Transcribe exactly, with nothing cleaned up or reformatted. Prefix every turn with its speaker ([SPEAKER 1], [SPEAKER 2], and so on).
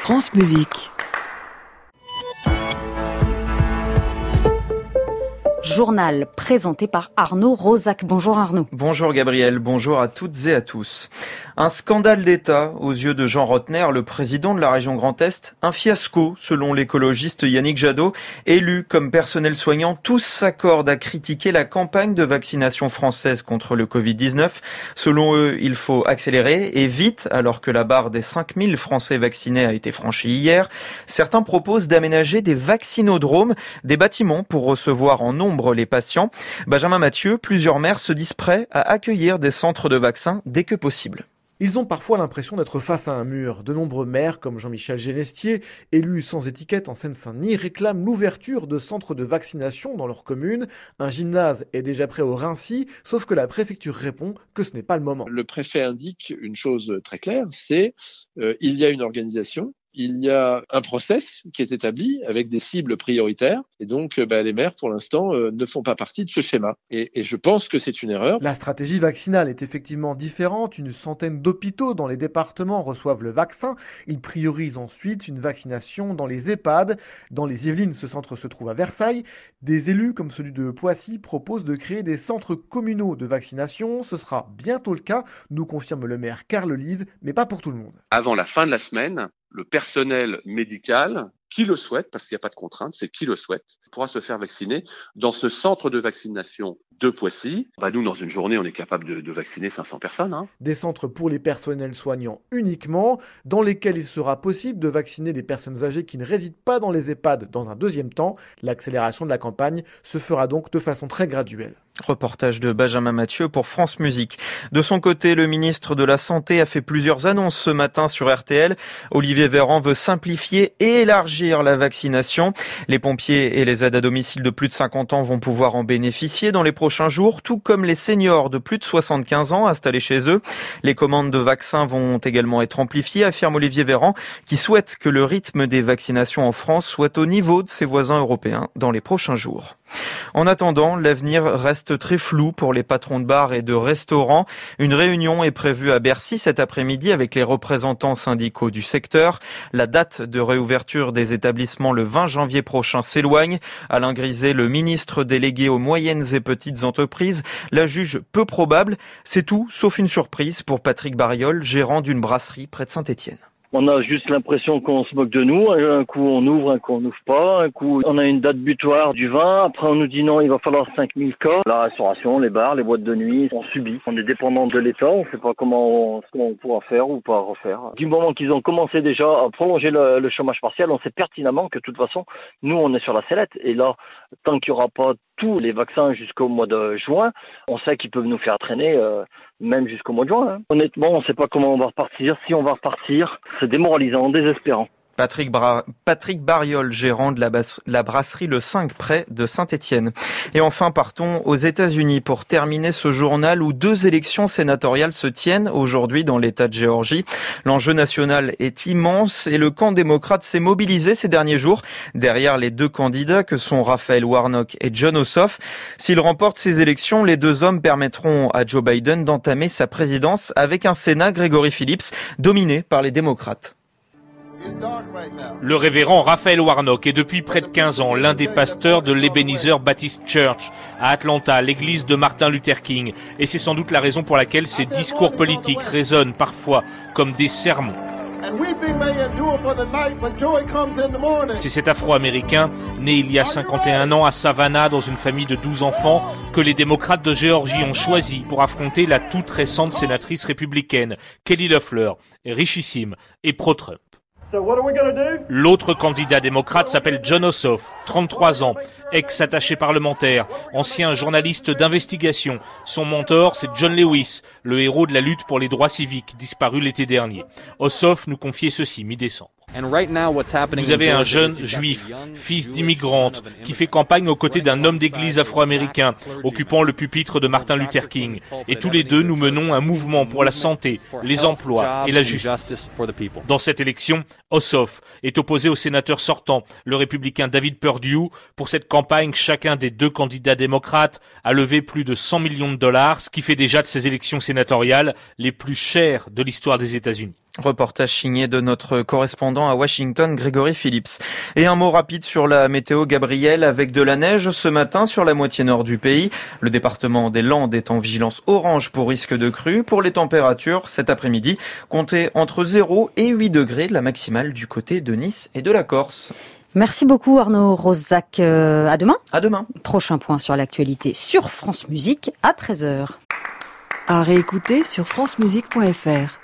[SPEAKER 1] France Musique.
[SPEAKER 2] Journal présenté par Arnaud Rosac. Bonjour Arnaud.
[SPEAKER 3] Bonjour Gabriel, bonjour à toutes et à tous. Un scandale d'État aux yeux de Jean Rottner, le président de la région Grand Est. Un fiasco selon l'écologiste Yannick Jadot. Élu comme personnel soignant, tous s'accordent à critiquer la campagne de vaccination française contre le covid dix-neuf. Selon eux, il faut accélérer et vite, alors que la barre des cinq mille Français vaccinés a été franchie hier. Certains proposent d'aménager des vaccinodromes, des bâtiments pour recevoir en nombre les patients. Benjamin Mathieu, plusieurs maires se disent prêts à accueillir des centres de vaccins dès que possible.
[SPEAKER 4] Ils ont parfois l'impression d'être face à un mur. De nombreux maires, comme Jean-Michel Genestier, élus sans étiquette en Seine-Saint-Denis, réclament l'ouverture de centres de vaccination dans leur commune. Un gymnase est déjà prêt au Raincy, sauf que la préfecture répond que ce n'est pas le moment.
[SPEAKER 5] Le préfet indique une chose très claire, c'est euh, il y a une organisation. Il y a un process qui est établi avec des cibles prioritaires et donc bah, les maires pour l'instant euh, ne font pas partie de ce schéma et, et je pense que c'est une erreur.
[SPEAKER 4] La stratégie vaccinale est effectivement différente. Une centaine d'hôpitaux dans les départements reçoivent le vaccin. Ils priorisent ensuite une vaccination dans les EHPAD. Dans les Yvelines, ce centre se trouve à Versailles. Des élus comme celui de Poissy proposent de créer des centres communaux de vaccination. Ce sera bientôt le cas, nous confirme le maire Carl Olive, mais pas pour tout le monde.
[SPEAKER 6] Avant la fin de la semaine, le personnel médical, qui le souhaite, parce qu'il n'y a pas de contrainte, c'est qui le souhaite, pourra se faire vacciner dans ce centre de vaccination de Poissy. Bah nous, dans une journée, on est capable de, de vacciner cinq cents personnes. Hein.
[SPEAKER 4] Des centres pour les personnels soignants uniquement, dans lesquels il sera possible de vacciner les personnes âgées qui ne résident pas dans les EHPAD dans un deuxième temps. L'accélération de la campagne se fera donc de façon très graduelle.
[SPEAKER 3] Reportage de Benjamin Mathieu pour France Musique. De son côté, le ministre de la Santé a fait plusieurs annonces ce matin sur R T L. Olivier Véran veut simplifier et élargir la vaccination. Les pompiers et les aides à domicile de plus de cinquante ans vont pouvoir en bénéficier dans les prochains jours, tout comme les seniors de plus de soixante-quinze ans installés chez eux. Les commandes de vaccins vont également être amplifiées, affirme Olivier Véran, qui souhaite que le rythme des vaccinations en France soit au niveau de ses voisins européens dans les prochains jours. En attendant, l'avenir reste très flou pour les patrons de bars et de restaurants. Une réunion est prévue à Bercy cet après-midi avec les représentants syndicaux du secteur. La date de réouverture des établissements le vingt janvier prochain s'éloigne. Alain Griset, le ministre délégué aux moyennes et petites entreprises, la juge peu probable. C'est tout sauf une surprise pour Patrick Bariol, gérant d'une brasserie près de Saint-Étienne.
[SPEAKER 7] On a juste l'impression qu'on se moque de nous. Un coup on ouvre, un coup on n'ouvre pas. Un coup on a une date butoir du vingt. Après on nous dit non, il va falloir cinq mille cas. La restauration, les bars, les boîtes de nuit, on subit. On est dépendant de l'État. On ne sait pas comment on, ce qu'on pourra faire ou pas refaire. Du moment qu'ils ont commencé déjà à prolonger le, le chômage partiel, on sait pertinemment que de toute façon, nous on est sur la sellette. Et là, tant qu'il n'y aura pas tous les vaccins jusqu'au mois de juin, on sait qu'ils peuvent nous faire traîner euh, même jusqu'au mois de juin. Hein. Honnêtement, on ne sait pas comment on va repartir. Si on va repartir, c'est démoralisant, désespérant.
[SPEAKER 3] Patrick, Bra... Patrick Bariol, gérant de la, bas... la brasserie Le cinq près de Saint-Étienne. Et enfin, partons aux États-Unis pour terminer ce journal où deux élections sénatoriales se tiennent aujourd'hui dans l'État de Géorgie. L'enjeu national est immense et le camp démocrate s'est mobilisé ces derniers jours derrière les deux candidats que sont Raphaël Warnock et Jon Ossoff. S'ils remportent ces élections, les deux hommes permettront à Joe Biden d'entamer sa présidence avec un Sénat, Gregory Phillips, dominé par les démocrates.
[SPEAKER 8] Le révérend Raphaël Warnock est depuis près de quinze ans l'un des pasteurs de l'Ebenezer Baptist Church à Atlanta, l'église de Martin Luther King. Et c'est sans doute la raison pour laquelle ses discours politiques résonnent parfois comme des sermons. C'est cet Afro-Américain, né il y a cinquante et un ans à Savannah dans une famille de douze enfants, que les démocrates de Géorgie ont choisi pour affronter la toute récente sénatrice républicaine, Kelly Loeffler, richissime et pro-Trump. L'autre candidat démocrate s'appelle Jon Ossoff, trente-trois ans, ex-attaché parlementaire, ancien journaliste d'investigation. Son mentor, c'est John Lewis, le héros de la lutte pour les droits civiques, disparu l'été dernier. Ossoff nous confiait ceci mi-décembre. Vous avez un jeune juif, fils d'immigrante, qui fait campagne aux côtés d'un homme d'église afro-américain, occupant le pupitre de Martin Luther King. Et tous les deux, nous menons un mouvement pour la santé, les emplois et la justice. Dans cette élection, Ossoff est opposé au sénateur sortant, le républicain David Perdue. Pour cette campagne, chacun des deux candidats démocrates a levé plus de cent millions de dollars, ce qui fait déjà de ces élections sénatoriales les plus chères de l'histoire des États-Unis.
[SPEAKER 3] Reportage signé de notre correspondant à Washington, Grégory Phillips. Et un mot rapide sur la météo, Gabriel, avec de la neige ce matin sur la moitié nord du pays. Le département des Landes est en vigilance orange pour risque de crue. Pour les températures, cet après-midi, comptez entre zéro et huit degrés, la maximale du côté de Nice et de la Corse.
[SPEAKER 2] Merci beaucoup Arnaud Rosac. Euh, à demain.
[SPEAKER 3] À demain.
[SPEAKER 2] Prochain point sur l'actualité sur France Musique à treize heures.
[SPEAKER 1] À réécouter sur francemusique point f r.